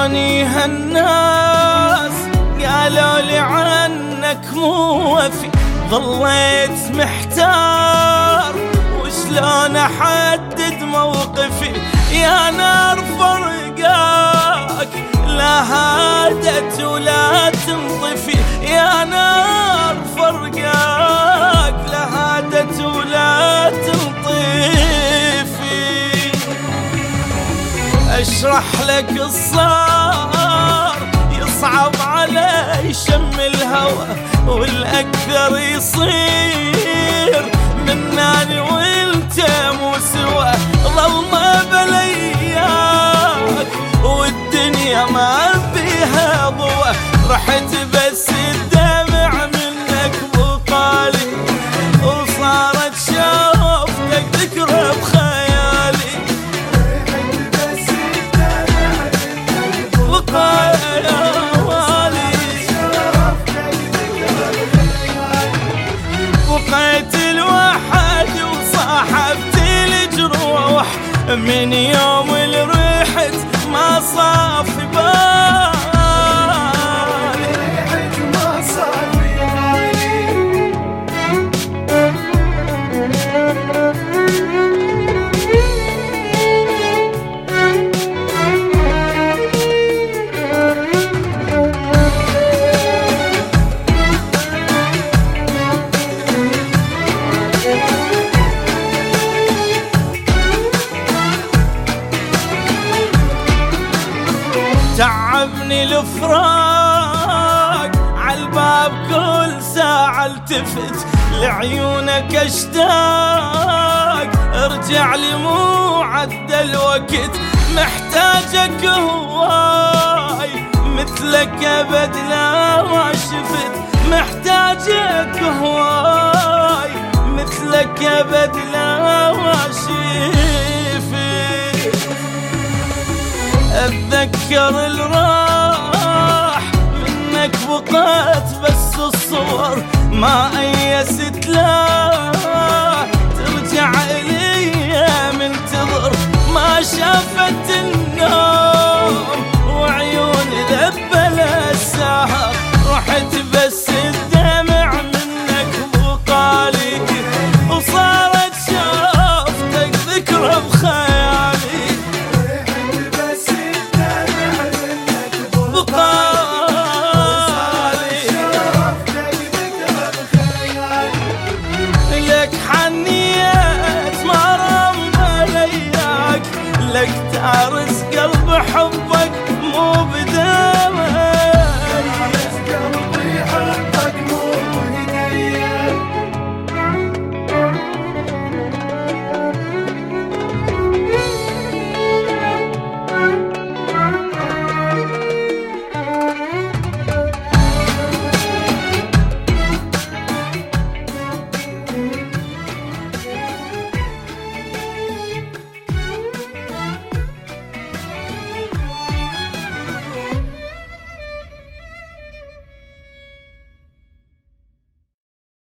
شلوني هالناس قالوا لي عنك مو وفي، ظليت محتار وشلون احدد موقفي. يا نار فرقاك لا هادت ولا تنطفي، يا نار فرقاك لا هادت ولا تنطفي. اشرح لك الصار يصعب علي شم الهوى، والاكثر يصير مناني وانت مو سوا. ظلمة بلياك والدنيا ما بيها ضوى، رحت بس الدمع منك بقالي، وصارت شوفتك ذكرى بخيالي. بقيت الوحد وصاحبت الجروح، من يوم اللي رحت ما صافي بالي. تعبني الفراق عالباب كل ساعة التفت، لعيونك اشتاق ارجع لي مو عدى الوقت. محتاجك هواي مثلك ابد لا ما شفت، محتاجك هواي مثلك ابد لا ما شفت. اتذكر الراح منك بقيت بس الصور، ما ايست لا ترجع الي منتظر. ما شافت النوم وعيون ذبل السهر، رحت بس الدمع منك بقالي، وصارت شوفتك ذكرى بخيالي. لك تعرف